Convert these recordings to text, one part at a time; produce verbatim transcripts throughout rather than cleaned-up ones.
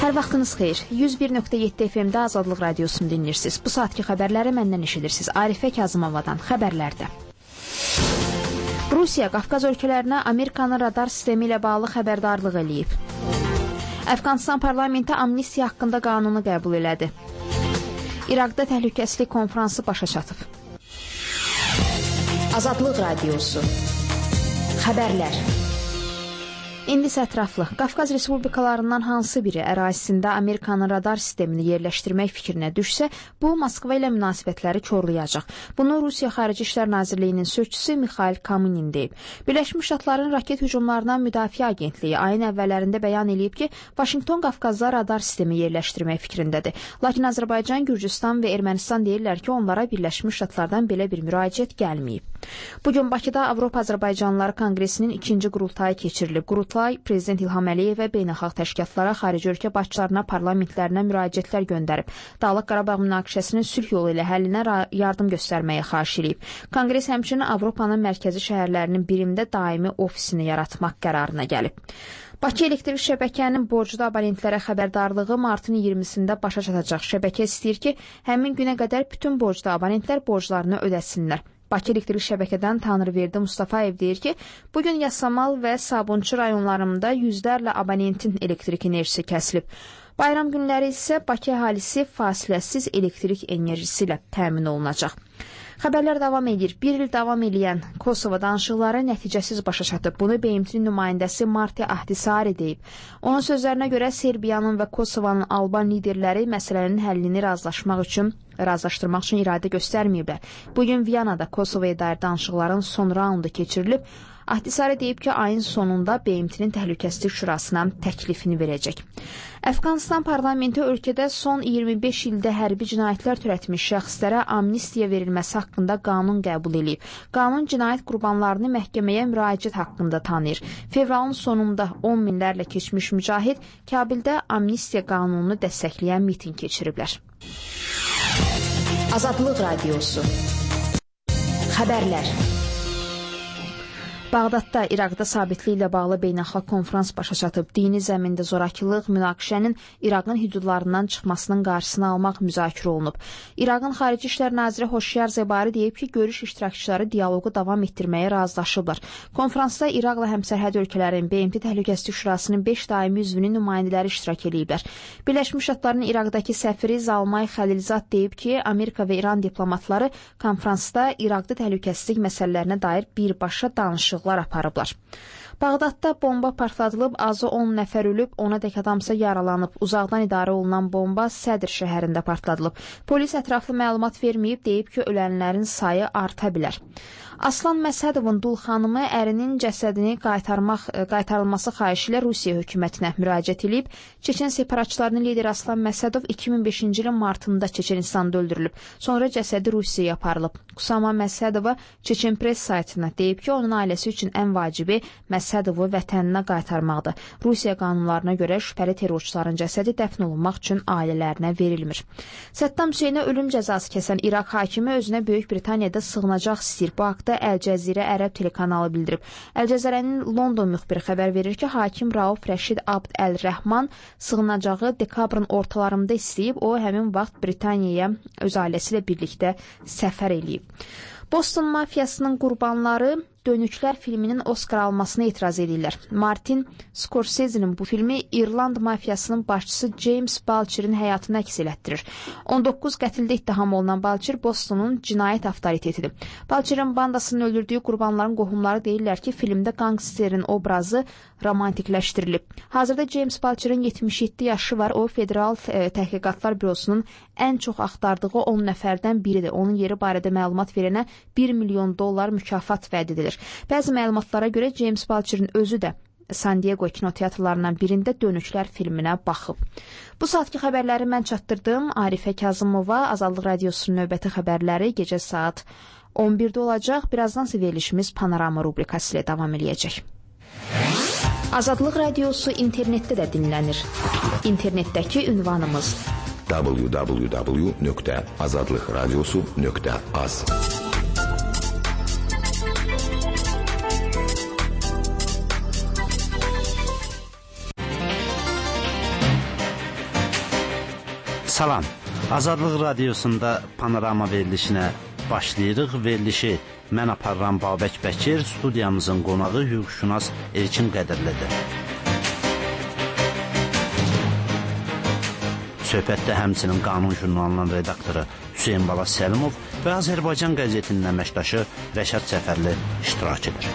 Hər vaxtınız xeyir. yüz bir nöqtə yeddi F M-də Azadlıq Radiosunu dinləyirsiniz. Bu saatki xəbərləri məndən eşidirsiniz. Arifə Kazımovadan xəbərlərdə. Rusiya Qafqaz ölkələrinə Amerikanın radar sistemi ilə bağlı xəbərdarlıq eləyib. Əfqanistan parlamenti amnistiya haqqında qanunu qəbul elədi. İraqda təhlükəsizlik konfransı başa çatıb. Azadlıq Radiosu xəbərlər. İndi isə ətraflı. Qafqaz respublikalarından hansı biri ərazisində Amerikanın radar sistemini yerləşdirmək fikrinə düşsə, bu Moskva ilə münasibətləri korlayacaq. Bunu Rusiya Xarici İşlər Nazirliyinin sözçüsü Mikhail Kaminin deyib. Birləşmiş Ştatların raket hücumlarına Müdafiə Agentliyi ayın əvvəllərində bəyan edib ki, Vaşinqton Qafqazda radar sistemi yerləşdirmək fikrindədir. Lakin Azərbaycan, Gürcüstan və Ermənistan deyirlər ki, onlara Birləşmiş Ştatlardan belə bir müraciət gəlməyib. Bugün Bakıda Avropa Azərbaycanlıları Konqresinin ikinci qurultayı keçirilib. Qurultay Prezident İlham Əliyev və beynəlxalq təşkilatlara, xarici ölkə başçılarına, parlamentlərinə müraciətlər göndərib. Dağlıq Qarabağ münaqişəsinin sülh yolu ilə həllinə yardım göstərməyə xahiş edib. Konqres həmçinin Avropanın mərkəzi şəhərlərinin birində daimi ofisini yaratmaq qərarına gəlib. Bakı elektrik şəbəkənin borclu abonentlərə xəbərdarlığı martın iyirmisində başa çatacaq. Şəbəkə istəyir ki, həmin günə qədər bütün borclu abonentlər borclarını ödəsinlər. Bakı elektrik şəbəkədən Tanrıverdi Mustafayev deyir ki, bugün Yasamal və Sabunçu rayonlarında yüzlərlə abonentin elektrik enerjisi kəsilib. Bayram günləri isə Bakı əhalisi fasiləsiz elektrik enerjisi ilə təmin olunacaq. Xəbərlər davam edir. Bir il davam edən Kosovo danışıqları nəticəsiz başa çatıb. Bunu B M T-nin nümayəndəsi Marti Ahtisaari deyib. Onun sözlərinə görə Serbiyanın və Kosovanın Alban liderləri məsələnin həllini razılaşmaq üçün razılaşdırmaq üçün iradə göstərməyiblər. Bugün Viyanada Kosovoya dair danışıqların son raundu keçirilib. Ahtisaari deyib ki, ayın sonunda B M T-nin Təhlükəsizlik Şurasına təklifini verəcək. Əfqanistan parlamenti ölkədə son iyirmi beş ildə hərbi cinayətlər törətmiş şəxslərə amnistiya verilməsi haqqında qanun qəbul edib. Qanun cinayət qurbanlarını məhkəməyə müraciət haqqında tanıyır. Fevralın sonunda on minlərlə keçmiş mücahid Kabildə amnistiya qanununu dəstəkləyən miting keçiriblər. Azadlıq Radiosu xəbərlər. Bağdadda İraqda sabitliyi ilə bağlı beynəlxalq konfrans başa çatıb. Dini zəmində zorakılıq, münaqişənin İraqın hüdudlarından çıxmasının qarşısını almaq müzakirə olunub. İraqın Xarici İşlər Naziri Xoşyar Zebari deyib ki, görüş iştirakçıları dialoqu davam etdirməyə razılaşıblar. Konfransda İraqla həmsərhəd ölkələrin B M T Təhlükəsizlik Şurasının beş daimi üzvünün nümayəndələri iştirak ediblər. Birləşmiş Ştatların İraqdakı səfiri Zalmay Xəlilzad deyib ki, Amerika və İran diplomatları konfransda İraqda təhlükəsizlik məsələlərinə dair birbaşa danışıq aparıblar. Bağdadda bomba partladılıb, azı on nəfər ölüb, ona dək adamsa yaralanıb. Uzaqdan idarə olunan bomba Sədr şəhərində partladılıb. Polis ətraflı məlumat verməyib, deyib ki, ölənlərin sayı arta bilər. Aslan Məsədovun dul xanımı ərinin cəsədini qaytarmaq, qaytarılması xahişi ilə Rusiya hökumətinə müraciət edib. Çeçen separatçılarının lideri Aslan Məsədov iki min beşinci ilin martında Çeçenistanda öldürülüb. Sonra cəsədi Rusiyaya aparılıb. Kusama Məsədova Çeçen Press saytına deyib ki, onun ailəsi üçün ən vacibi Məsədovu vətəninə qaytarmaqdır. Rusiya qanunlarına görə şübhəli terrorçuların cəsədi dəfn olunmaq üçün ailələrinə verilmir. Səddam Hüseynə ölüm cəzası kəsən İraq hakimi özünə Böyük Britaniyada sığınacaq istəyir. Bu haqda Əl-Cəzirə ərəb telekanalı bildirib. Əl-Cəzirənin London müxbiri xəbər verir ki, hakim Rauf Rəşid Abd Əl-Rəhman sığınacağı dekabrın ortalarında istəyib, o həmin vaxt Britaniyaya öz ailəsi ilə birlikdə səfər eləyib. Boston mafiyasının qurbanları Dönüklər filminin Oscar almasına etiraz edirlər. Martin Scorsese'nin bu filmi İrland mafiyasının başçısı James Balcher'in həyatını əks elətdirir. on doqquz qətildə ittiham olunan Balcher Bostonun cinayət avtoritetidir. Balcher'in bandasının öldürdüyü qurbanların qohumları deyirlər ki, filmdə qangsterin obrazı romantikləşdirilib. Hazırda James Balcher'in yetmiş yeddi yaşı var. O, Federal Təhqiqatlar Bürosunun ən çox axtardığı on nəfərdən biridir. Onun yeri barədə məlumat verənə bir milyon dollar mükafat vəd edilir. Bəzi məlumatlara görə James Balcher'in özü də San Diego kinoteatrlarından birində Dönüklər filminə baxıb. Bu saatki xəbərləri mən çatdırdım. Arifə Kazımova, Azadlıq Radiosunun növbəti xəbərləri gecə saat on birdə olacaq. Birazdan isə verilişimiz Panorama rubrikası ilə davam edəcək. Azadlıq Radiosu internetdə də dinlənir. İnternetdəki ünvanımız w w w nöqtə azadlıqradiosu nöqtə az. Salam, Azadlıq Radiosunda panorama verilişinə başlayırıq. Verilişi mən aparıram Babək Bəkir, studiyamızın qonağı hüquqşünas Elçin Qədirlidir. Söhbətdə həmçinin Qanun jurnalının redaktoru Hüseyin Bala Səlimov və Azərbaycan qəzetinin əməkdaşı Rəşad Cəfərli iştirak edir.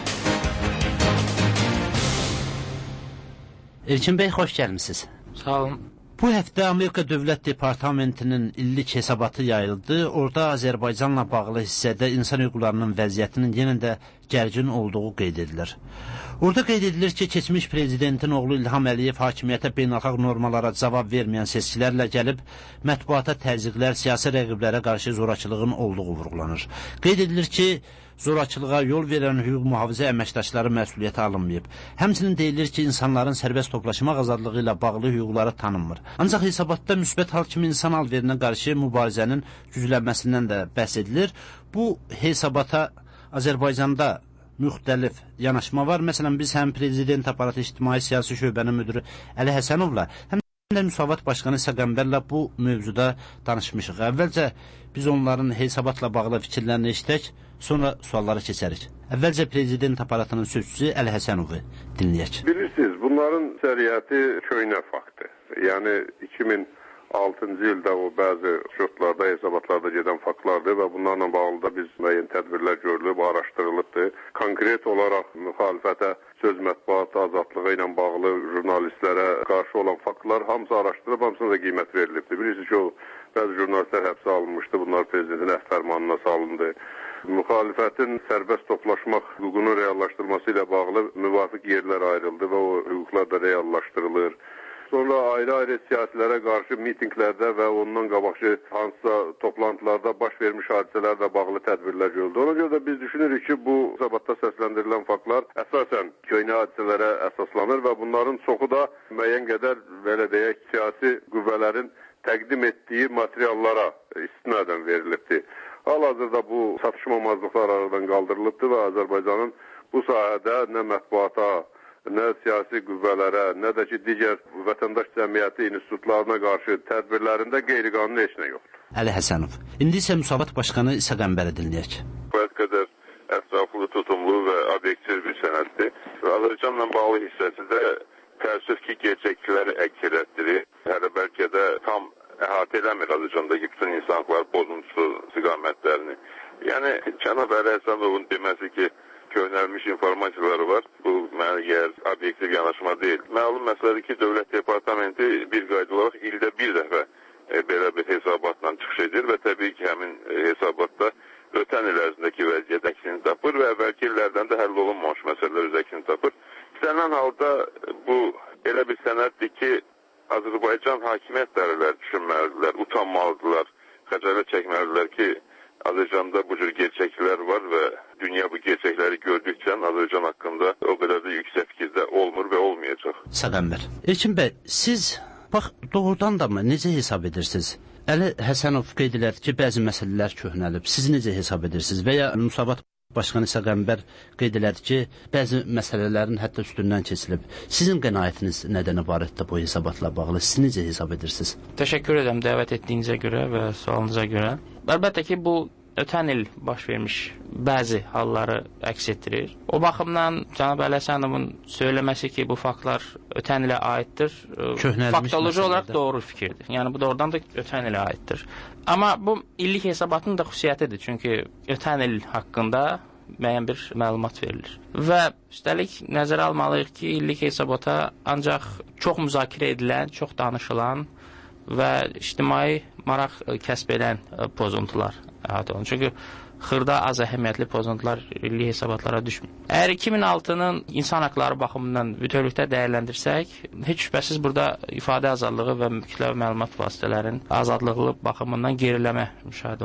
Elçin bəy, xoş gəlmisiniz. Sağ olun. Bu həftə Amerika Dövlət Departamentinin illik hesabatı yayıldı. Orada Azərbaycanla bağlı hissədə insan hüquqlarının vəziyyətinin yenə də gərgin olduğu qeyd edilir. Orada qeyd edilir ki, keçmiş prezidentin oğlu İlham Əliyev hakimiyyətə beynəlxalq normalara cavab verməyən seçkilərlə gəlib, mətbuata təzyiqlər, siyasi rəqiblərə qarşı zorakılığın olduğu vurğulanır. Qeyd edilir ki, zorakılığa yol verən hüquq mühafizə əməkdaşları məsuliyyətə alınmayıb. Həmçinin deyilir ki, insanların sərbəst toplaşmaq azadlığı ilə bağlı hüquqları tanınmır. Ancaq hesabatda müsbət hal kimi insan alverinə qarşı mübarizənin güclənməsindən də bəhs edilir. Bu hesabata Azərbaycanda müxtəlif yanaşma var. Məsələn, biz həm Prezident Aparatı İctimai Siyasi Şöbənin müdürü Əli Həsənovla, həm də Müsavat Başqanı İsa Qəmbərlə bu mövzuda danışmışıq. Əvvəlcə biz onların hesabatla bağlı fikirlərini eşitək, sonra suallara keçərik. Əvvəlcə Prezident Aparatının sözçüsü Əli Həsənovu dinləyək. Bilirsiniz, bunların səriyyəti köynə faktdır. Yəni iki min altıncı ildə o bəzi şurtlarda, hesabatlarda gedən faktlardır və bunlarla bağlı da biz müəyyən tədbirlər görülüb, araşdırılıbdır. Konkret olaraq müxalifətə, söz mətbuat azadlığı ilə bağlı jurnalistlərə qarşı olan faktlar hamısı araşdırılıb, hamısına da qiymət verilibdir. Bilirsiniz ki, o bəzi jurnalistlər həbsə alınmışdı, bunlar prezidentin əhd-fərmanına salındı. Müxalifətin sərbəst toplaşmaq hüququnun reallaşdırılması ilə bağlı müvafiq yerlər ayrıldı və o hüquqlar da reallaşdırılır. Sonra ayrı-ayrı siyasilərə qarşı mitinqlərdə və ondan qabaqçı hansısa toplantılarda baş vermiş hadisələrlə bağlı tədbirlər görüldü. Ona görə də biz düşünürük ki, bu hesabatda səsləndirilən faktlar əsasən köynə hadisələrə əsaslanır və bunların çoxu da müəyyən qədər, belə deyək, siyasi qüvvələrin təqdim etdiyi materiallara istinadən verilibdir. Hal-hazırda bu çatışmamazlıqlar aradan qaldırılıbdır və Azərbaycanın bu sahədə nə mətbuata, nə siyasi qüvvələrə, nə də ki, digər vətəndaş cəmiyyəti institutlarına qarşı tədbirlərində qeyri-qanuni heç nə yoxdur. Əli Həsənov. İndi isə Müsavat Başqanı İsa Qəmbəri dinləyək. Bəzi qədər ətraflı, tutumlu və obyektiv bir sənəddir. Azərbaycanla bağlı hissəsində təəssüf ki, gerçəklikləri əks elətdirir. Hələ bəlkə də tam əhatə eləmir Azərbaycandakı bütün insanlar bozuntusu istiqamətlərini. Yəni, cənab Əli Həsənovun deməsi ki, köhnəlmiş informasiyaları var. Bu, mənə gəlir, obyektiv yanaşma deyil. Məlum məsələdir ki, Dövlət Departamenti bir qayda olaraq ildə bir dəfə e, belə bir hesabatla çıxış edir və təbii ki, həmin e, hesabatda ötən il ərzindəki vəziyyət əksini tapır və əvvəlki illərdən də həll olunmamış məsələlər öz əksini tapır. İstənilən halda bu elə bir sənəddir ki, Azərbaycan hakimiyyətlərilər düşünməlidirlər, utanmalıdırlar, xəcalət çəkməlidirlər ki, Azərbaycanda bu cür gerçəklər var və dünya bu gerçəkləri gördükcə Azərbaycan haqqında o qədər də yüksək fikirdə olmur və olmayacaq. Səqəmbər. Elçin bəy, siz bax doğrudan da mı necə hesab edirsiniz? Əli Həsənov qeyd elədi ki, bəzi məsələlər köhnəlib. Siz necə hesab edirsiniz? Və ya Müsavat Başqanı İsa Qəmbər qeyd elədi ki, bəzi məsələlərin hətta üstündən keçilib. Sizin qənaətiniz nədən ibarətdir bu hesabatla bağlı? Siz necə hesab edirsiniz? Təşəkkür edirəm dəvət etdiyinizə görə və sualınıza görə. Əlbəttə ki, bu ötən il baş vermiş bəzi halları əks etdirir. O baxımdan cənab Əli Həsənovun söyləməsi ki, bu faktlar ötən ilə aiddir, faktoloji olaraq doğru fikirdir. Yəni, bu doğrudan da ötən ilə aiddir. Amma bu illik hesabatın da xüsusiyyətidir, çünki ötən il haqqında müəyyən bir məlumat verilir. Və üstəlik nəzərə almalıyıq ki, illik hesabata ancaq çox müzakirə edilən, çox danışılan və ictimai maraq kəsb edən pozuntular əhatə olunur. Çünki xırda az əhəmiyyətli pozuntular illik hesabatlara düşmür. Əgər iki min altının insan haqları baxımından bütövlükdə dəyərləndirsək, heç şübhəsiz burada ifadə azadlığı və kütləvi məlumat vasitələrinin azadlığı baxımından geriləmə müşahidə olunur.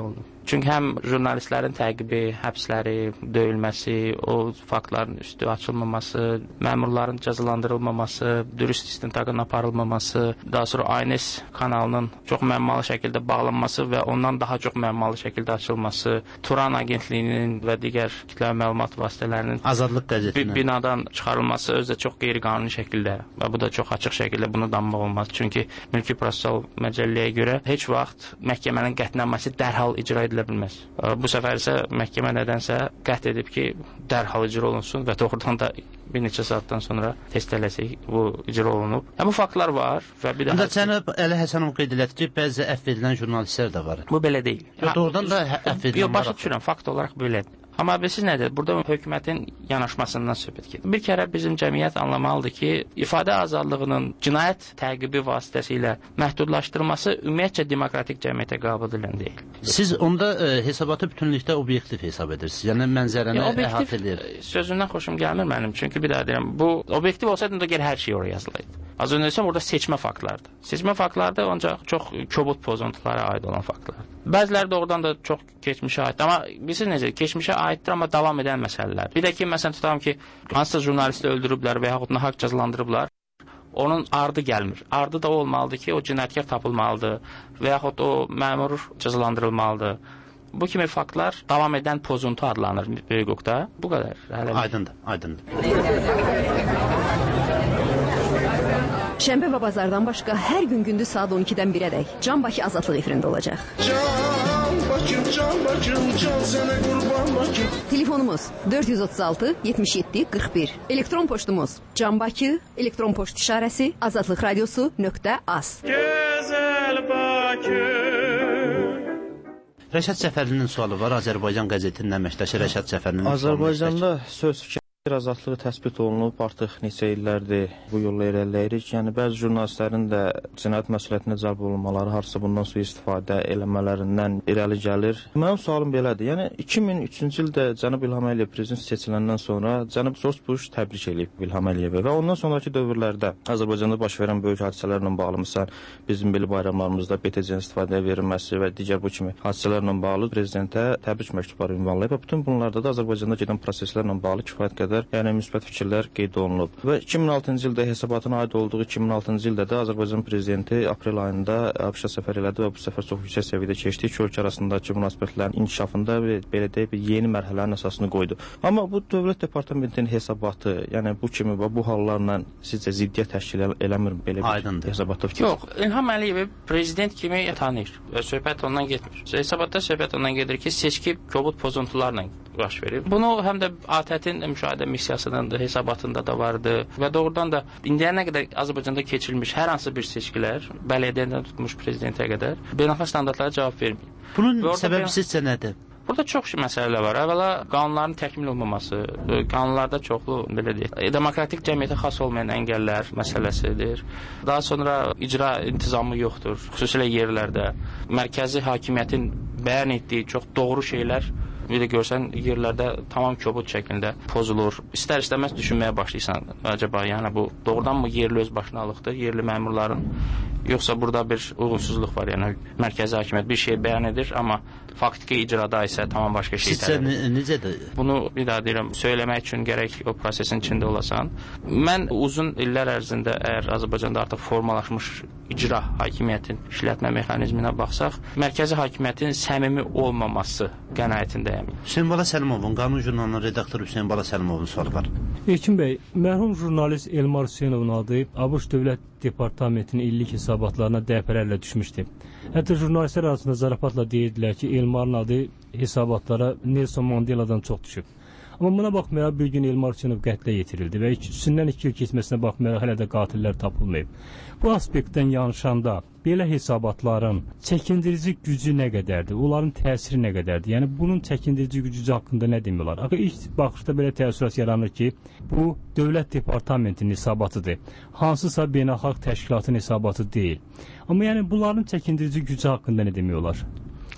Çünki həm jurnalistlərin təqibi, həbsləri, döyülməsi, o faktların üstü açılmaması, məmurların cəzalandırılmaması, dürüst istintaqın aparılmaması, daha sonra A N S kanalının çox məmmalı şəkildə bağlanması və ondan daha çox məmmalı şəkildə açılması, Turan agentliyinin və digər kütləvi məlumat vasitələrinin Azadlıq qəzetinin binadan çıxarılması özü də çox qeyri-qanuni şəkildə və bu da çox açıq şəkildə bunu danmaq olmaz. Çünki Mülki Prosessual Məcəlləyə görə heç vaxt məhkəmənin qətnaməsi dərhal icra edilə bilməz. Bu səfər isə məhkəmə nədənsə qət edib ki, dərhal icra olunsun və doğrudan da bir neçə saatdan sonra test eləsək bu icra olunub. Hə, bu faktlar var və bir daha... Cənab Əli Həsənov qeyd elədi ki, bəzi əfv edilən jurnalistlər də var. Bu belə deyil. Yo, doğrudan da əfv edilən var. Yox, başa düşürəm, fakt olaraq belədir. Amma bilirsiniz nədir? Burada hökumətin yanaşmasından söhbət gedir. Bir kərə bizim cəmiyyət anlamalıdır ki, ifadə azadlığının cinayət təqibi vasitəsilə məhdudlaşdırılması ümumiyyətcə demokratik cəmiyyətə qəbul edilən deyil. Siz onda e, hesabatı bütünlükdə obyektiv hesab edirsiniz. Yəni mənzərəni əhatə edir. Sözündən xoşum gəlmir mənim. Çünki bir daha deyirəm, bu obyektiv olsaydı da gəl hər şey oraya yazılaydı. Az öncə desəm, orada seçmə faktlardır. Seçmə faktlardır, ancaq çox kobud pozuntulara aid olan faktlardır. Bəziləri doğrudan da çox keçmişə aiddir. Amma bilirsiniz necə, keçmişə aiddir, amma davam edən məsələlər. Bir də ki, məsələn, tutalım ki, hansısa jurnalisti öldürüblər və yaxud nahaq cəzalandırıblar, onun ardı gəlmir. Ardı da olmalıdır ki, o cinayətkar tapılmalıdır və yaxud o məmur cəzalandırılmalıdır. Bu kimi faktlar davam edən pozuntu adlanır böyük hüquqda. Bu qədər. Aydındır, aydındır. Şənbə və bazardan başqa hər gün gündüz saat on ikidən birədək Can Bakı Azadlıq efirində olacaq. Can Bakım, Can Bakım, can sənə qurban Bakım. Telefonumuz dörd yüz otuz altı yetmiş yeddi qırx bir. Elektron poçtumuz Can Bakı, elektron poçt işarəsi azadlıq radiosu nöqtə az. Gözəl Bakı. Rəşad Cəfərlinin sualı var. Azərbaycan qəzetinin əməkdaşı Rəşad Cəfərlinin sualı. Azərbaycanda söz fikir azadlığı təsbit olunub, artıq neçə illərdir bu yolla irəliləyirik. Yəni, bəzi jurnalistlərin də cinayət məsuliyyətinə cəlb olunmaları, harasa bundan sonra istifadə eləmələrindən irəli gəlir. Mənim sualım belədir. Yəni, iki min üçüncü ildə cənab İlham Əliyev prezident seçiləndən sonra cənab George Bush təbrik edib İlham Əliyevi və ondan sonraki dövrlərdə Azərbaycanda baş verən böyük hadisələrlə bağlı, məsələn, bizim milli bayramlarımızda B T C-nin istifadəyə verilməsi və digər bu kimi hadisələrlə bağlı prezidentə təbrik məktubları ünvanlayıb və bütün bunlarda da Azərbaycanda gedən proseslərlə bağlı kifayət qədər yəni müsbət fikirlər qeyd olunub. Və iki min altıncı ildə hesabatına aid olduğu iki min altıncı ildə də Azərbaycan prezidenti aprel ayında ABŞ-a səfər elədi və bu səfər çox yüksək səviyyədə keçdi. İki ölkə arasındakı münasibətlərin inkişafında və belə deyək bir yeni mərhələnin əsasını qoydu. Amma bu Dövlət Departamentinin hesabatı, yəni bu kimi və bu hallarla sizcə ziddiyyət təşkil eləmir belə bir Aydındır. hesabatda fikir? Yox, İlham Əliyev prezident kimi tanıyır və söhbət ondan getmir. Hesabatda söhbət ondan gedir ki, seçki kobud pozuntularla baş verir. Bunu həm də A T T-nin müşahidə missiyasının da hesabatında da vardı və doğrudan da indiyənə qədər Azərbaycanda keçirilmiş hər hansı bir seçkilər, bələdiyyədən tutmuş prezidentə qədər beynəlxalq standartlara cavab vermir. Bunun səbəbi sizcə nədir? Burada çox məsələlər var. Əvvəla qanunların təkmil olmaması, qanunlarda çoxlu belə deyək, demokratik cəmiyyətə xas olmayan əngəllər məsələsidir. Daha sonra icra intizamı yoxdur, xüsusilə yerlərdə. Mərkəzi hakimiyyətin bəyan etdiyi çox doğru şeylər bir də görsən yerlərdə tamam kobud şəklində pozulur. İstər-istəməz düşünməyə başlayırsan. Acaba yəni bu doğrudanmı yerli öz başına alıqdır, yerli məmurların, yoxsa burada bir uyğunsuzluq var, yəni mərkəzi hakimiyyət bir şey bəyan edir, amma faktiki icrada isə tamam başqa şey tələb edir. Sizcə necədir? Bunu bir daha deyirəm, söyləmək üçün gərək o prosesin içində olasan. Mən uzun illər ərzində əgər Azərbaycanda artıq formalaşmış icra hakimiyyətin işlətmə mexanizminə baxsaq, mərkəzi hakimiyyətin səmimi olmaması qənaətindəyəm. Hüseyn Bala Səlimovun, Qanun jurnalının redaktoru Hüseyn Bala Səlimovun sualı var. İlkin bəy, mərhum jurnalist Elmar Hüseynovun adı ABŞ Dövlət Departamentinin illik hesabatlarına dəfələrlə düşmüşdü. Hətta jurnalistlər arasında zarafatla deyirdilər ki, Elmarın adı hesabatlara Nelson Mandela'dan çox düşüb. Amma buna baxmayaraq bir gün Elmar Hüseynov qətlə yetirildi və üstündən iki il keçməsinə baxmayaraq hələ də qatillər tapılmayıb. Bu aspektdən yanışanda belə hesabatların çəkindirici gücü nə qədərdir? Onların təsiri nə qədərdir? Yəni bunun çəkindirici gücü haqqında nə demək olar? Axı ilk baxışda belə təəssürat yaranır ki, bu Dövlət Departamentinin hesabatıdır. Hansısa beynəlxalq təşkilatın hesabatı deyil. Amma yəni bunların çəkindirici gücü haqqında nə demək olar?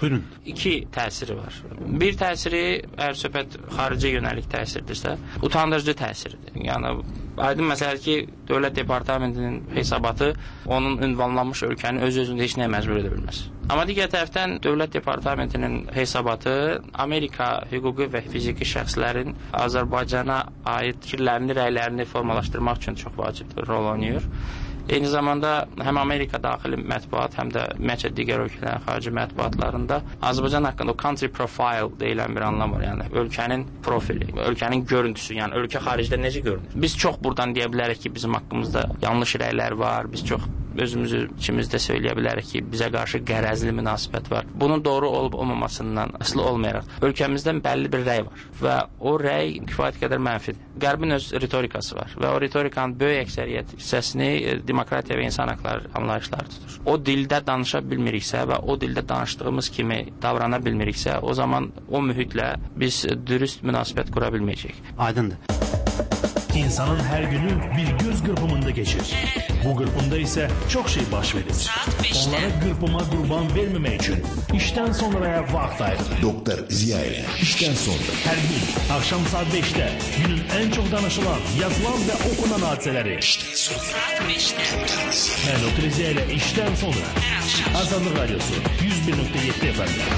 Buyurun. İki təsiri var. Bir təsiri, əgər söhbət xarici yönəlik təsirdirsə, utandırıcı təsirdir. Yəni aydın məsələdir ki, Dövlət Departamentinin hesabatı onun ünvanlanmış ölkəni öz-özündə heç nəyə məcbur edə bilməz. Amma digər tərəfdən Dövlət Departamentinin hesabatı Amerika hüquqi və fiziki şəxslərin Azərbaycana aid fikirlərini, rəylərini formalaşdırmaq üçün çox vacib rol oynayır. Eyni zamanda həm Amerika daxili mətbuat, həm də ümumiyyətlə digər ölkələrin xarici mətbuatlarında Azərbaycan haqqında o country profile deyilən bir anlam var. Yəni ölkənin profili, ölkənin görüntüsü, yəni ölkə xaricdə necə görünür. Biz çox buradan deyə bilərik ki, bizim haqqımızda yanlış rəylər var, biz çox özümüzü içimizdə söyləyə bilərik ki, bizə qarşı qərəzli münasibət var. Bunun doğru olub olmamasından asılı olmayaraq ölkəmizdən bəlli bir rəy var və o rəy kifayət qədər mənfidir. Qərbin öz ritorikası var və o ritorikanın böyük əksəriyyət hissəsini demokratiya və insan haqları anlayışları tutur. O dildə danışa bilmiriksə və o dildə danışdığımız kimi davrana bilmiriksə, o zaman o mühitlə biz dürüst münasibət qura bilməyəcəyik. Aydındır. İnsanın her günü bir göz kırpımında geçir. Bu kırpımda ise çok şey baş verir. Onlara kırpıma kurban vermemek için işten sonraya vakit ayırır. Doktor Ziya ile işten sonra. Her gün akşam saat beşte günün en çok danışılan, yazılan ve okunan hadiseleri. İşten sonra. Saat beşte. Ben Doktor Ziya ile işten sonra. Azadlık Radyosu yüz bir nokta yedi F M'de.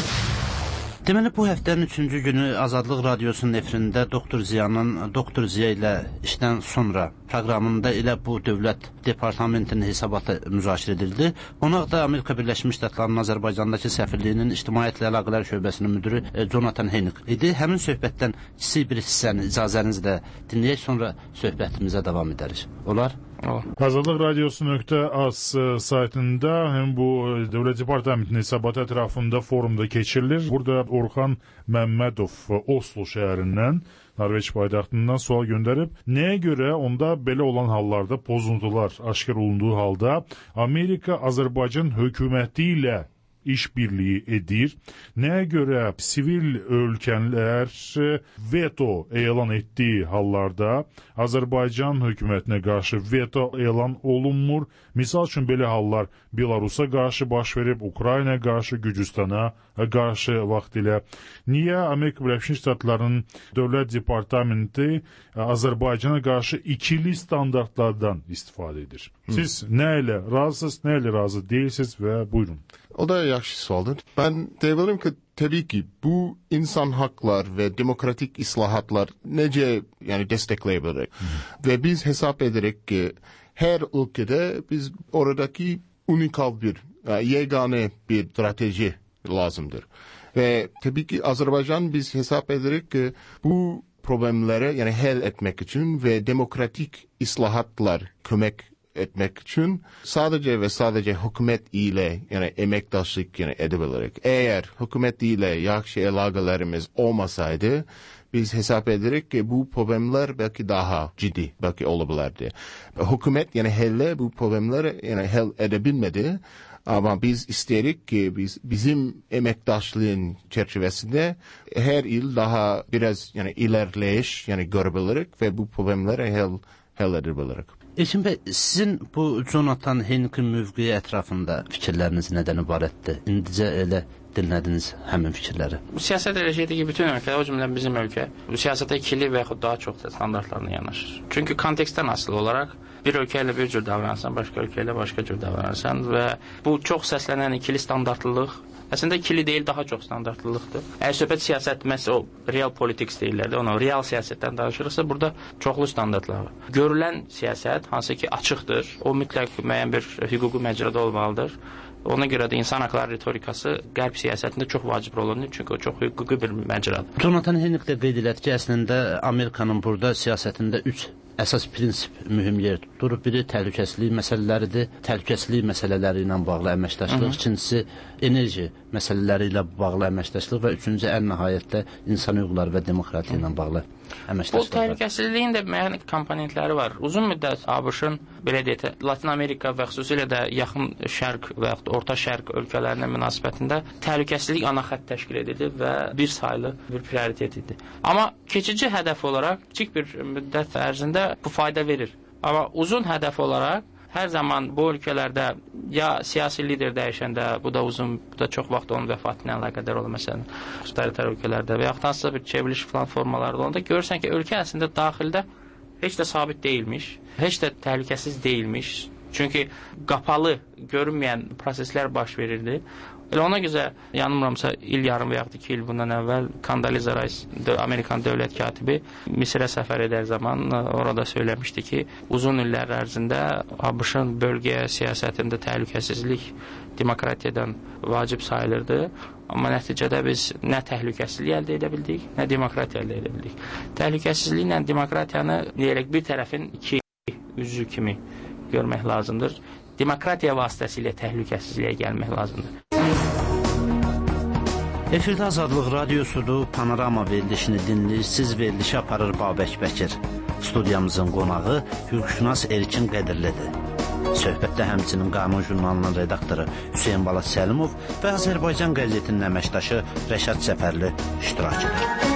Deməli, bu həftənin üçüncü günü Azadlıq Radiosunun efirində Doktor Ziyanın Doktor Ziya ilə işdən sonra proqramında elə bu Dövlət Departamentinin hesabatı müzakirə edildi. Qonaq da Amerika Birləşmiş Ştatlarının Azərbaycandakı səfirliyinin İctimaiyyətlə Əlaqələr Şöbəsinin müdürü Jonathan Henik idi. Həmin söhbətdən kiçik bir hissəni icazənizlə dinləyək, sonra söhbətimizə davam edərik. Olar? Azadlıq Radyosu nöqtə az saytında hem bu Devlet Departamentinin hesabatı etrafında forumda keçirilir. Burada Orxan Məmmədov Oslo şəhərindən, Norveç paytaxtından sual gönderip neye göre onda belə olan hallarda pozuntular aşkar olunduğu halda Amerika Azərbaycan hökuməti işbirliği edir. Neye göre sivil ölkənlər veto elan ettiği hallarda Azərbaycan hökumətinə qarşı veto elan olunmur. Misal üçün belə hallar Belarusa qarşı baş verib, Ukrayna qarşı, Gürcüstana qarşı vaxtilə. Niyə Amerika Birləşmiş Ştatlarının Dövlət Departamenti Azərbaycana qarşı ikili standartlardan istifadə edir? Siz nə ilə razısınız, nə ilə razı değilsiniz ve buyurun. O da yaxşı sualdır. Ben deyilim ki tabii ki bu insan haklar ve demokratik islahatlar nece yani destekleyebilir. Ve biz hesap ederek ki her ülkede biz oradaki unikal bir, yegane bir strateji lazımdır. Ve tabii ki Azerbaycan biz hesap ederek ki bu problemleri yani hal etmek için ve demokratik islahatlar kömek etmek için sadece ve sadece hükümet ile yani emektaşlık yani edebilerek. Eğer hükümet ile yaxşı əlaqələrimiz olmasaydı biz hesap ederek ki bu problemler belki daha ciddi belki olabilirdi. Hükümet yani hele bu problemleri yani hal edebilmedi. Ama biz isterik ki biz bizim emektaşlığın çerçevesinde her yıl daha biraz yani ilerleyiş yani görebilirik ve bu problemleri hal hal edebilirik. Elçin bəy, sizin bu Jonathan Henik'in mövqeyi ətrafında fikirləriniz nədən ibarətdir? İndicə elə dinlədiniz həmin fikirləri. Bu siyasət elə şeydir ki, bütün ölkələr, o cümlədən bizim ölkə, bu siyasətə ikili və yaxud daha çox standartlarına yanaşır. Çünki kontekstdən asılı olaraq bir ölkə ilə bir cür davranırsan, başqa ölkə ilə başqa cür davranırsan və bu çox səslənən ikili standartlılıq əslində ikili deyil, daha çox standartlılıqdır. Əgər söhbət siyasət, məsələn, o real politics deyirlər də, ona real siyasətdən danışırıqsa, burada çoxlu standartlar var. Görülən siyasət, hansı ki açıqdır, o mütləq müəyyən bir hüquqi məcrada olmalıdır. Ona görə də insan haqları ritorikası qərb siyasətində çox vacib rol oynayır, çünki o çox hüquqi bir məcradır. Jonathan Henik də qeyd elədi ki, əslində Amerikanın burada siyasətində üç əsas prinsip mühüm yer tutur. Biri təhlükəsizlik məsələləridir. Təhlükəsizlik məsələləri ilə bağlı əməkdaşlıq. İkincisi enerji məsələləri ilə bağlı əməkdaşlıq və üçüncü ən nəhayətdə insan hüquqları və demokratiya ilə bağlı əməkdaşlıq. Bu təhlükəsizliyin də müəyyən komponentləri var. Uzun müddət ABŞ-ın belə deyək, Latin Amerika və xüsusilə də yaxın şərq və yaxud orta şərq ölkələrinə münasibətində təhlükəsizlik ana xətt təşkil edirdi və bir saylı bir prioritet idi. Amma keçici hədəf olaraq kiçik bir müddət ərzində bu fayda verir. Amma uzun hədəf olaraq hər zaman bu ölkələrdə ya siyasi lider dəyişəndə, bu da uzun, bu da çox vaxt onun vəfatı ilə əlaqədar olur, məsələn, totalitar ölkələrdə və yaxud hansısa bir çevriliş falan formalarda olanda görürsən ki, ölkə əslində daxildə heç də sabit deyilmiş, heç də təhlükəsiz deyilmiş. Çünki qapalı, görünməyən proseslər baş verirdi. Elə ona görə yanılmıramsa il yarım və yaxud iki il bundan əvvəl Condoleezza Rice, Amerikan dövlət katibi Misirə səfər edər zaman orada söyləmişdi ki, uzun illər ərzində ABŞ-ın bölgə siyasətində təhlükəsizlik demokratiyadan vacib sayılırdı. Amma nəticədə biz nə təhlükəsizlik əldə edə bildik, nə demokratiya əldə edə bildik. Təhlükəsizliklə demokratiyanı deyərək bir tərəfin iki üzü kimi görmək lazımdır. Demokratiya vasitəsilə təhlükəsizliyə gəlmək lazımdır. Efirdə Azadlıq Radiosudur, Panorama verilişini dinləyirsiniz, verilişi aparır Babək Bəkir. Studiyamızın qonağı hüquqşünas Erkin Qədirlidir. Söhbətdə həmçinin Qanun jurnalının redaktoru Hüseyin Balat Səlimov və Azərbaycan qəzetinin əməkdaşı Rəşad Səfərli iştirak edir.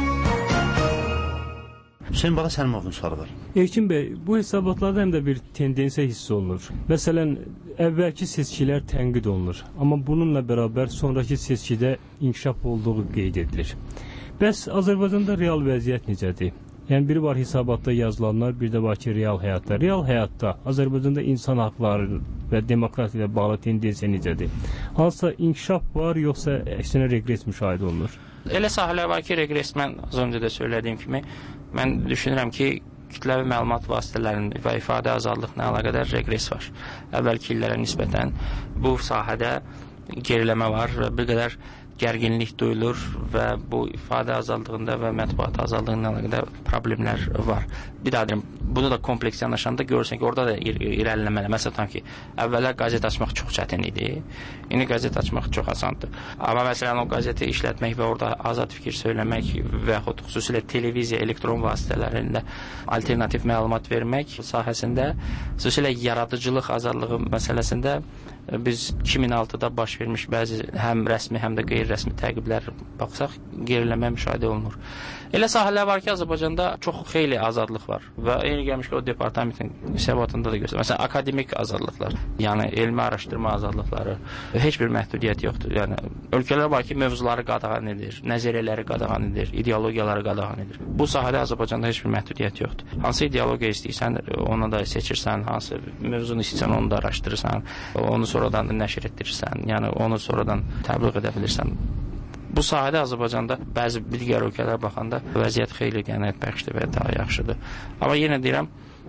Hüseyin Balat Səlimovun sualı var. Erkin bəy, bu hesabatlarda həm də bir tendensiya hiss olunur. Məsələn, əvvəlki seçkilər tənqid olunur, amma bununla bərabər sonraki seçkidə inkişaf olduğu qeyd edilir. Bəs Azərbaycanda real vəziyyət necədir? Yəni, biri var hesabatda yazılanlar, bir də var ki, real həyatda. Real həyatda Azərbaycanda insan haqları və demokratiya ilə bağlı tendensiya necədir? Hansısa inkişaf var, yoxsa əksinə reqres müşahidə olunur? Elə sahələr var ki, reqres, mən az öncə də söylədiyim kimi, mən düşünürəm ki, kütləvi məlumat vasitələrinin və ifadə azadlığına əlaqədar reqres var. Əvvəlki illərə nisbətən bu sahədə geriləmə var və bir qədər gərginlik duyulur və bu ifadə azadlığında və mətbuat azadlığına əlaqədar problemlər var. Bir daha deyim, bunu da kompleks yanaşanda görürsən ki, orada da ir irəliləməli. Məsələn ki, əvvəllər qəzet açmaq çox çətin idi. İndi qəzet açmaq çox asandır. Amma məsələn o qəzeti işlətmək və orada azad fikir söyləmək və yaxud xüsusilə televiziya, elektron vasitələrində alternativ məlumat vermək sahəsində, xüsusilə yaradıcılıq azadlığı məsələsində biz iki min altıda baş vermiş bəzi həm rəsmi, həm də qeyri-rəsmi təqiblər baxsaq, geriləmə müşahidə olunur. Elə sahələr var ki, Azərbaycanda çox xeyli azadlıq var və eyni gəlmiş ki, o departamentin hesabatında da göstərir. Məsələn, akademik azadlıqlar, yəni elmi araşdırma azadlıqları, heç bir məhdudiyyət yoxdur. Yəni, ölkələr var ki, mövzuları qadağan edir, nəzəriyyələri qadağan edir, ideologiyaları qadağan edir. Bu sahədə Azərbaycanda heç bir məhdudiyyət yoxdur. Hansı ideologiya istəyirsən, onu da seçirsən, hansı mövzunu istəyirsən, onu da araşdırırsan, onu sonradan da nəşr etdirirsən, yəni onu sonradan təbliğ edə bilirsən. Bu sahədə Azərbaycanda bəzi digər ölkələrə baxanda vəziyyət xeyli qənaətbəxşdir və daha yaxşıdır. Amma yenə deyirəm,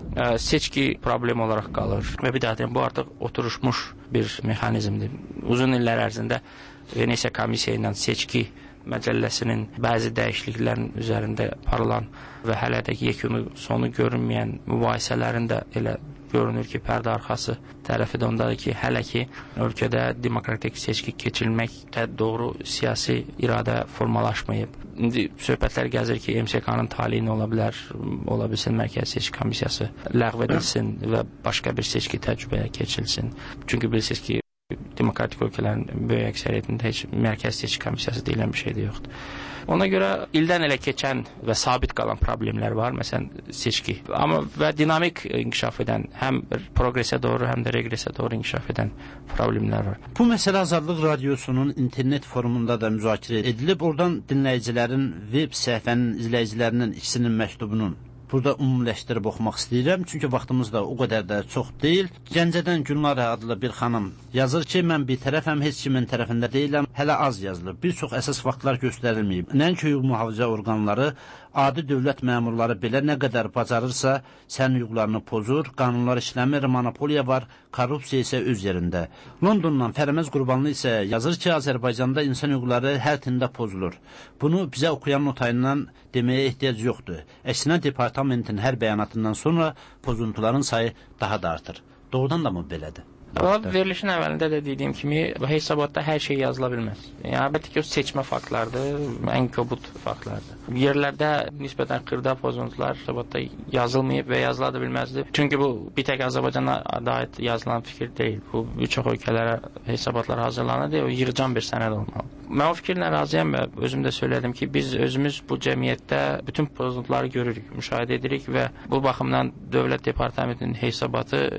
seçki problem olaraq qalır və bir daha deyirəm, bu artıq oturuşmuş bir mexanizmdir. Uzun illər ərzində Venesiya komissiya ilə seçki məcəlləsinin bəzi dəyişikliklərin üzərində aparılan və hələ də yekunu sonu görünməyən mübahisələrin də elə görünür ki, pərdə arxası tərəfi də ondadır ki, hələ ki, ölkədə demokratik seçki keçirilməkdə doğru siyasi iradə formalaşmayıb. İndi söhbətlər gəzir ki, M S K-nın taleyini ola bilər, ola bilsin Mərkəzi Seçki Komissiyası ləğv edilsin və başqa bir seçki təcrübəyə keçilsin. Çünki bilirsiniz ki, demokratik ölkələrin böyük əksəriyyətində heç Mərkəzi Seçki Komissiyası deyilən bir şey də yoxdur. Ona görə ildən elə keçən və sabit qalan problemlər var, məsələn, seçki. Amma və dinamik inkişaf edən, həm progresə doğru, həm də regresə doğru inkişaf edən problemlər var. Bu məsələ Azadlıq Radiosunun internet forumunda da müzakirə edilib. Oradan dinləyicilərin, web səhifənin izləyicilərinin ikisinin məktubunun burada ümumiləşdirib oxumaq istəyirəm, çünki vaxtımız da o qədər də çox deyil. Gəncədən Gülnarə adlı bir xanım yazır ki, mən bir tərəfəm, heç kimin tərəfində deyiləm, hələ az yazılır. Bir çox əsas faktlar göstərilməyib. Nəinki hüquq mühafizə orqanları, adi dövlət məmurları belə nə qədər bacarırsa, sən hüquqlarını pozur, qanunlar işləmir, monopoliya var, korrupsiya isə öz yerində. Londondan Fərəməz Qurbanlı isə yazır ki, Azərbaycanda insan hüquqları hər tində pozulur. Bunu bizə oxuyan notayından deməyə ehtiyac yoxdur. Əksinə departamentin hər bəyanatından sonra pozuntuların sayı daha da artır. Doğrudan da mı belədir? Verilişin əvvəlində də dediyim kimi, hesabatda hər şey yazıla bilməz. Yəni, əlbəttə ki, o seçmə faktlardır, ən kobud faktlardır. Yerlərdə nisbətən xırda pozuntular hesabatda yazılmayıb və yazıla da bilməzdir. Çünki bu bir tək Azərbaycana aid yazılan fikir deyil. Bu, bir çox ölkələrə hesabatlar hazırlanır deyə o yığıcan bir sənəd olmalı. Mən o fikirlə razıyam və özüm də söylədim ki, biz özümüz bu cəmiyyətdə bütün pozuntuları görürük, müşahidə edirik və bu baxımdan Dövlət Departamentinin hesabatı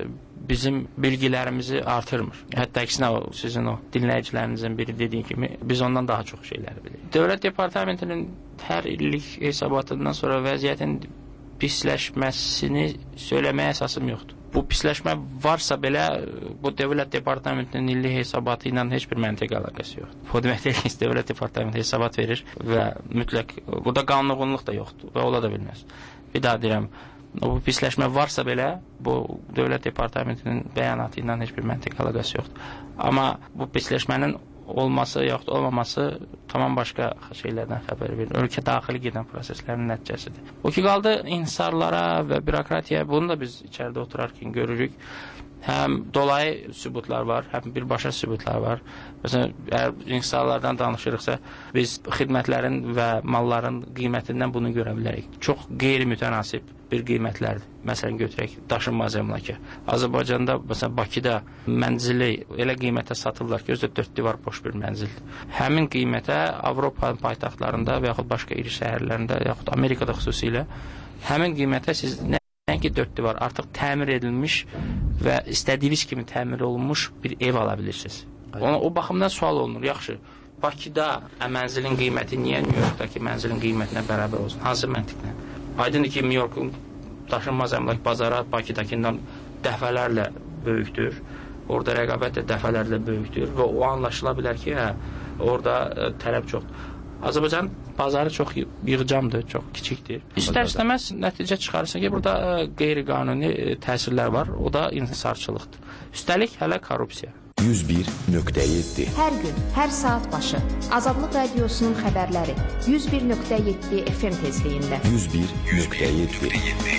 bizim bilgilərimizi artırmır. Hətta əksinə o sizin o dinləyicilərinizin biri dediyi kimi biz ondan daha çox şeylər bilirik. Dövlət Departamentinin hər illik hesabatından sonra vəziyyətin pisləşməsini söyləməyə əsasım yoxdur. Bu pisləşmə varsa belə bu Dövlət Departamentinin illik hesabatı ilə heç bir məntiq əlaqəsi yoxdur. Bu demək deyil ki, Dövlət Departamenti hesabat verir və mütləq burada qanunluq da yoxdur və ola da bilməz. Bir daha deyirəm, bu pisləşmə varsa belə bu Dövlət Departamentinin bəyanatı ilə heç bir məntiq əlaqəsi yoxdur. Amma bu pisləşmənin olması yaxud olmaması tamam başqa şeylərdən xəbər verir. Ölkə daxili gedən proseslərin nəticəsidir. O ki qaldı inhisarlara və bürokratiyaya, bunu da biz içəridə oturarkən görürük. Həm dolayı sübutlar var, həm birbaşa sübutlar var. Məsələn, əgər inhisarlardan danışırıqsa, biz xidmətlərin və malların qiymətindən bunu görə bilərik. Çox qeyri-mütənasib bir qiymətlərdir. Məsələn, götürək daşınmaz əmlakı. Azərbaycanda, məsələn, Bakıda mənzili elə qiymətə satırlar ki, özü dörd divar boş bir mənzildir. Həmin qiymətə Avropa paytaxtlarında və yaxud başqa iri şəhərlərində, yaxud Amerikada xüsusilə, həmin qiymətə siz nə Nəinki dörd divar, artıq təmir edilmiş və istədiyiniz kimi təmir olunmuş bir ev ala bilirsiniz. Ona, o baxımdan sual olunur. Yaxşı, Bakıda mənzilin qiyməti niyə New Yorkdakı mənzilin qiymətinə bərabər olsun? Hansı məntiqlə? Aydındır ki, New Yorkun daşınmaz əmlak bazarı Bakıdakindən dəfələrlə böyükdür. Orada rəqabət də dəfələrlə böyükdür və o anlaşıla bilər ki, hə, orada ə, tələb çoxdur. Azərbaycan bazarı çox yığcamdır, çox kiçikdir. İstər-istəməz nəticə çıxarırsa ki, burada qeyri-qanuni təsirlər var, o da inhisarçılıqdır. Üstəlik hələ korrupsiya. yüz bir nöqtə yeddi Hər gün, hər saat başı Azadlıq Radiosunun xəbərləri yüz bir nöqtə yeddi F M tezliyində. yüz bir nöqtə yeddi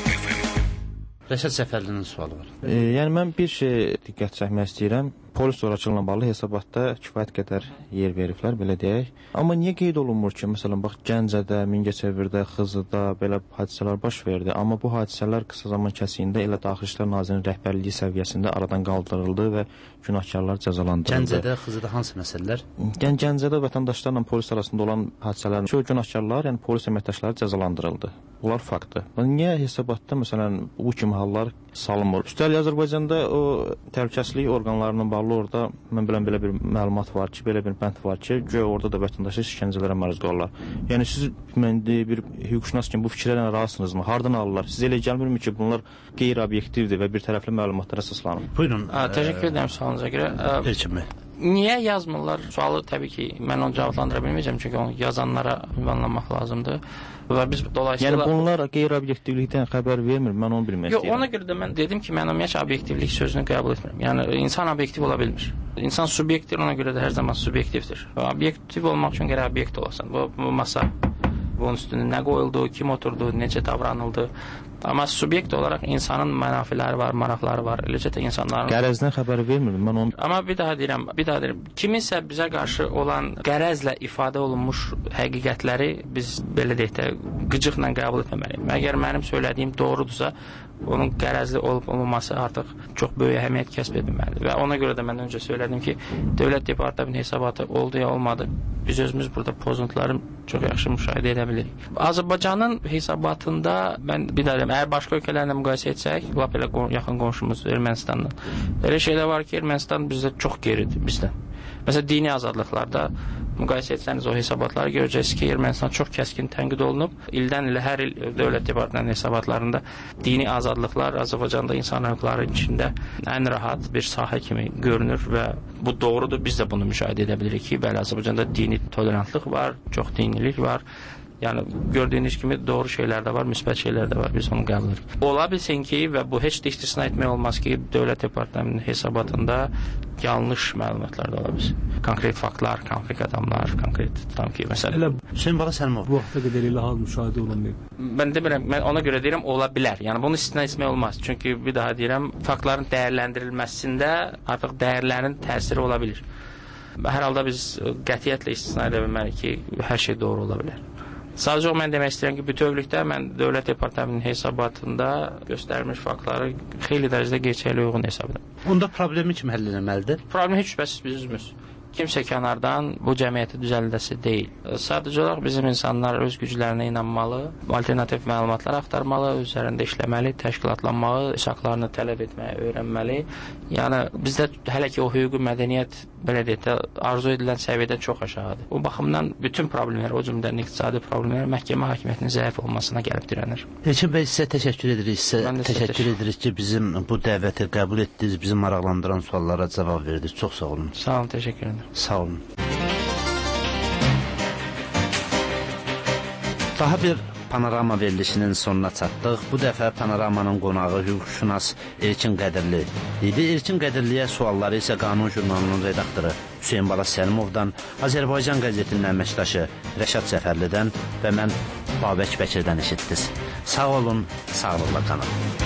Rəşad Səfərlinin sualı var. E, yəni mən bir şey diqqət çəkmək istəyirəm. Polis zorakılığına bağlı hesabatda kifayət qədər yer veriblər, belə deyək. Amma niyə qeyd olunmur ki, məsələn, bax Gəncədə, Mingəçevirdə, Xızıda belə hadisələr baş verdi. Amma bu hadisələr qısa zaman kəsiyində elə Daxili İşlər Nazirinin rəhbərliyi səviyyəsində aradan qaldırıldı və günahkarlar cəzalandırıldı. Gəncədə, Xızıda hansı məsələlər? Yəni Gəncədə vətəndaşlarla polis arasında olan hadisələrin çox günahkarlar, yəni polis əməkdaşları cəzalandırıldı. Bunlar faktdır. Niyə hesabatda məsələn bu kimi hallar salınmır? Üstəlik Azərbaycanda o təhlükəsizlik orqanlarının bağlı orada mən bilən belə bir məlumat var ki, belə bir bənd var ki, güya orada da vətəndaşlar işgəncələrə məruz qalırlar. Yəni siz mən bir hüquqşünas kimi bu fikirlərlə razısınızmı? Hardan alırlar? Sizə elə gəlmirmi ki, bunlar qeyri-obyektivdir və bir tərəfli məlumatlara əsaslanır? Buyurun. Ə, təşəkkür edirəm sualınıza görə. Elçimi. Niyə yazmırlar? Sualı təbii ki, mən onu cavablandıra bilməyəcəm, çünki onu yazanlara ünvanlamaq lazımdır. Və biz dolayısıyla... Yəni bunlar qeyri-obyektivlikdən xəbər vermir, mən onu bilmək istəyirəm. Yox, ona görə də mən dedim ki, mən ümumiyyətlə obyektivlik sözünü qəbul etmirəm. Yəni insan obyektiv ola bilmir. İnsan subyektdir, ona görə də hər zaman subyektivdir. Obyektiv olmaq üçün gərək obyekt olasan. Bu, bu masa, bunun üstündə nə qoyuldu, kim oturdu, necə davranıldı. Amma subyekt olaraq insanın mənafiləri var, maraqları var. Eləcə də insanların... Qərəzdən xəbəri vermir, mən onu... Amma bir daha deyirəm, bir daha deyirəm. Kiminsə bizə qarşı olan qərəzlə ifadə olunmuş həqiqətləri biz, belə deyək də, qıcıqla qəbul etməməliyik. Əgər mənim söylədiyim doğrudursa, onun qərəzli olub olmaması artıq çox böyük əhəmiyyət kəsb edilməlidir. Və ona görə də mən öncə söylədim ki, Dövlət Departamentinin hesabatı oldu ya olmadı, biz özümüz burada pozuntuları çox yaxşı müşahidə edə bilirik. Azərbaycanın hesabatında mən bir daha deyirəm, əgər başqa ölkələrlə müqayisə etsək, lap elə yaxın qonşumuz Ermənistanla, elə şeylər var ki, Ermənistan bizdə çox geridir bizdən. Məsələn, dini azadlıqlarda müqayisə etsəniz o hesabatları görəcəksiniz ki, Ermənistan çox kəskin tənqid olunub. İldən ilə hər il Dövlət Departamentinin hesabatlarında dini azadlıqlar Azərbaycanda insan hüquqları içində ən rahat bir sahə kimi görünür və bu doğrudur. Biz də bunu müşahidə edə bilirik ki, bəli, Azərbaycanda dini tolerantlıq var, çox dinilik var. Yəni gördüyünüz kimi doğru şeylər də var, müsbət şeylər də var. Biz onu qəbul edirik. Ola bilsin ki, və bu heç də istisna etmək olmaz ki, Dövlət Departamentinin hesabatında yanlış məlumatlar da ola bilsin. Konkret faktlar, konkret adamlar, konkret tam ki, məsələn. Elə Hüseyn Bala Səlimov. Bu vaxta qədər elə hal müşahidə olunmayıb. Mən demirəm, mən ona görə deyirəm, ola bilər. Yəni bunu istisna etmək olmaz. Çünki bir daha deyirəm, faktların dəyərləndirilməsində artıq dəyərlərin təsiri ola bilir. Hər halda biz qətiyyətlə istisna edə bilmərik ki, hər şey doğru ola bilər. Sadəcə o mən demək istəyirəm ki, bütövlükdə mən Dövlət Departamentinin hesabatında göstərilmiş faktları xeyli dərəcədə gerçəkliyə uyğun hesab edirəm. Onda problemi kim həll etməlidir? Problemi heç şübhəsiz biz özümüz. kimsə kənardan bu cəmiyyəti düzəldəsi deyil. Sadəcə olaraq bizim insanlar öz güclərinə inanmalı, alternativ məlumatlar axtarmalı, özlərində işləməli, təşkilatlanmalı, öz haqlarını tələb etməyi öyrənməli. Yəni bizdə hələ ki o hüquqi mədəniyyət belə deyək də arzu edilən səviyyədən çox aşağıdır. Bu baxımdan bütün problemlər, o cümlədən iqtisadi problemlər məhkəmə hakimiyyətinin zəif olmasına gəlib dirənir. Elçin bəy, sizə təşəkkür edirik. Sizə təşəkkür edirik ki, bizim bu dəvəti qəbul etdiniz, bizi maraqlandıran suallara cavab verdiniz. Çox sağ olun. Sağ olun, təşəkkür ederim. Sağ olun. Daha bir Panorama verilişinin sonuna çatdıq. Bu dəfə Panoramanın qonağı hüquqşünas Elçin Qədirli idi. Elçin Qədirliyə sualları isə Qanun jurnalının redaktoru Hüseyin Bala Səlimovdan, Azərbaycan qəzetinin əməkdaşı Rəşad Səfərlidən və mən Babək Bəkirdən eşitdiniz. Sağ olun, sağlıqla qalın.